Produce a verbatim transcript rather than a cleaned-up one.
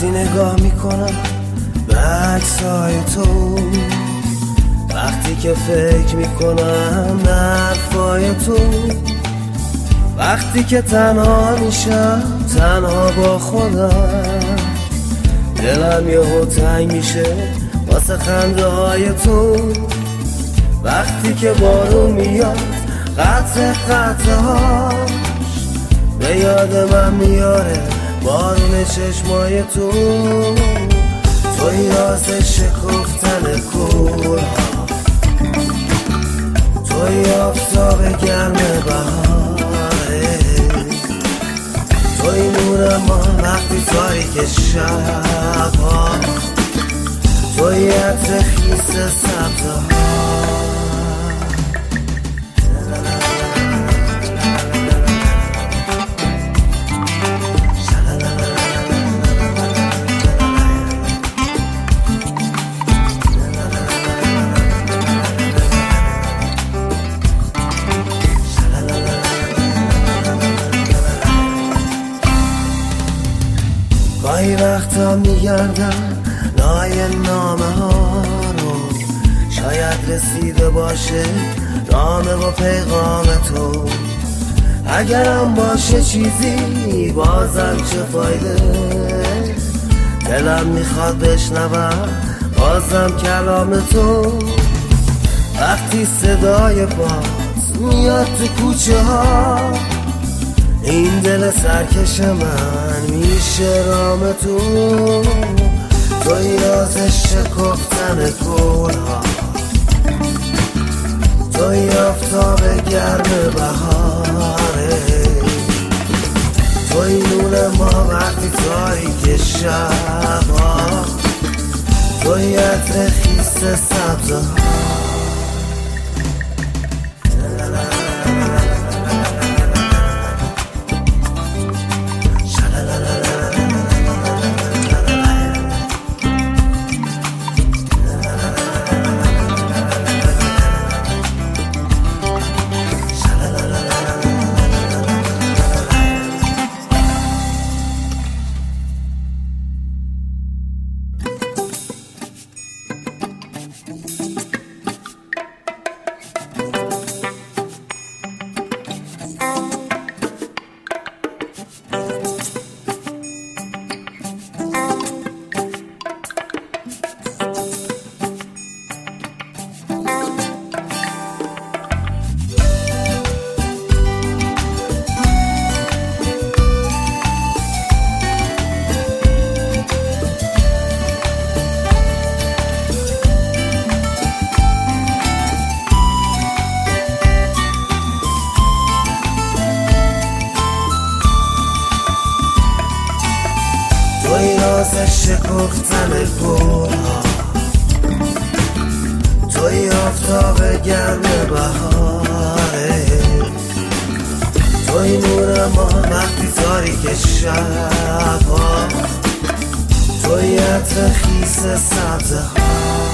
وقتی نگاه میکنم به عکسای تو، وقتی که فکر میکنم به حرفای تو، وقتی که تنها میشم تنها با خودم، دلم یهو تنگ میشه واسه خنده های تو، وقتی که بارون میاد قطع قطع هاش به یاد من میاره بارون چشمای تو، توی راز شکفتن کورها، توی آفتاب گرم بهاره، توی نور ما وقتی تاریک شبها، توی عطر خیس سبزها. گاهی وقتا میگردم لای نامه ها رو، شاید رسیده باشه نامه با پیغام تو، اگرم باشه چیزی بازم چه فایده، دلم میخواد بشنوم بازم کلام تو، وقتی صدای پات میاد تو کوچه ها، این دل سرکش من میشه رام تو، توی راز شکفتن گلها، توی آفتاب گرم بهاره، توی نور ما وقتی تاریک شبها، توی عطر خیس سبزها. توی راز شکفتن گلها، توی آفتاب گرم بهاره، توی نور ما وقتی تاریک شبها، توی عطر خیس سبزها.